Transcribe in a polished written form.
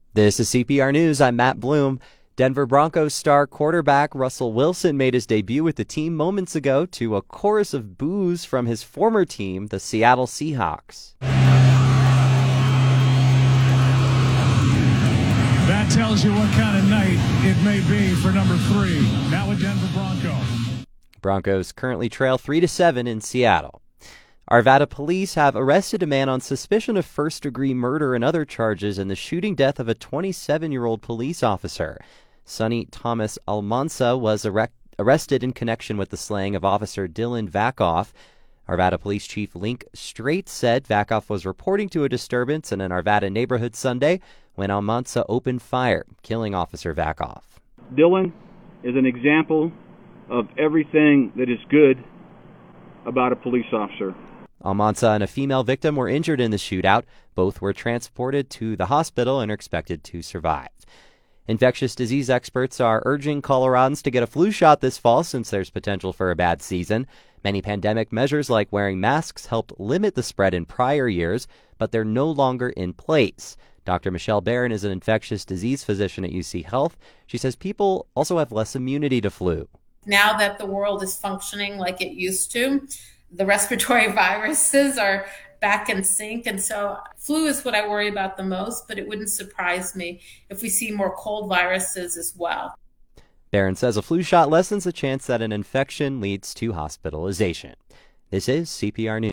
This is CPR News. I'm Matt Bloom. Denver Broncos star quarterback Russell Wilson made his debut with the team moments ago to a chorus of boos from his former team, the Seattle Seahawks. That tells you what kind of night it may be for number 3. Now a Denver Bronco. Broncos currently trail 3-7 in Seattle. Arvada police have arrested a man on suspicion of first-degree murder and other charges in the shooting death of a 27-year-old police officer. Sonny Thomas Almanza was arrested in connection with the slaying of Officer Dylan Vakoff. Arvada Police Chief Link Straight said Vakoff was reporting to a disturbance in an Arvada neighborhood Sunday when Almanza opened fire, killing Officer Vakoff. Dylan is an example of everything that is good about a police officer. Almanza and a female victim were injured in the shootout. Both were transported to the hospital and are expected to survive. Infectious disease experts are urging Coloradans to get a flu shot this fall since there's potential for a bad season. Many pandemic measures like wearing masks helped limit the spread in prior years, but they're no longer in place. Dr. Michelle Barron is an infectious disease physician at UC Health. She says people also have less immunity to flu. Now that the world is functioning like it used to, the respiratory viruses are back in sync. And so flu is what I worry about the most, but it wouldn't surprise me if we see more cold viruses as well. Barron says a flu shot lessens the chance that an infection leads to hospitalization. This is CPR News.